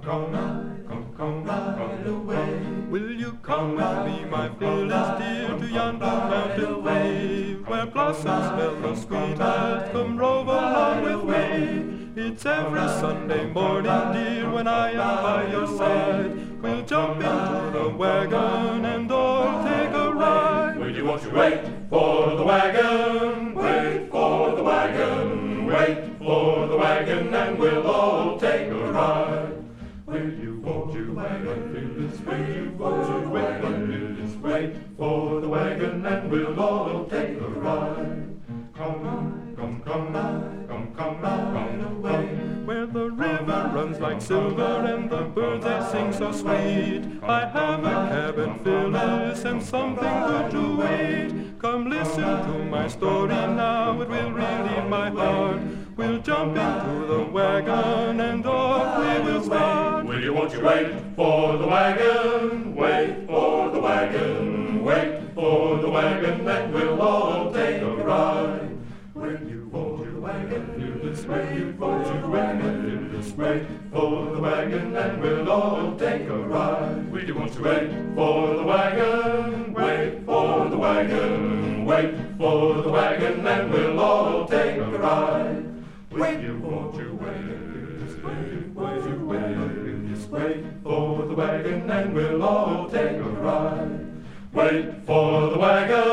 ride away. Will you come with me, my fearless dear, to yonder mountain way, where blossoms smell the sweetest? Come rove along with me. It's every Sunday morning, dear, when I am by your side. We'll jump into the wagon and all take a ride. Will you, won't you wait for the wagon? Wait for the wagon. Wait for the wagon and we'll all take a ride. Will you, won't you, wagon, fearless? Will you, won't you, wagon, fearless? Wait for the wagon and we'll all take a ride. Ride away. Where the river runs like silver and the birds they sing so sweet, I have a cabin, fearless, and something good to eat. Come listen to my story now, it will relieve my heart. We'll jump into the wagon and off we will start. Will you, won't you wait for the wagon? Wait for the wagon. Wait for the wagon and we'll all take a ride. Will you, won't you, wagon, fearless? Will you, won't you, wagon, fearless? Wait for the wagon and we'll all take a ride. Will you, won't you, wait for the wagon? Wait for the wagon. Wait for the wagon and we'll all take a ride. Will you, won't you, wait? Won't you, wait? Wait for the wagon and we'll all take a ride. Wait for the wagon.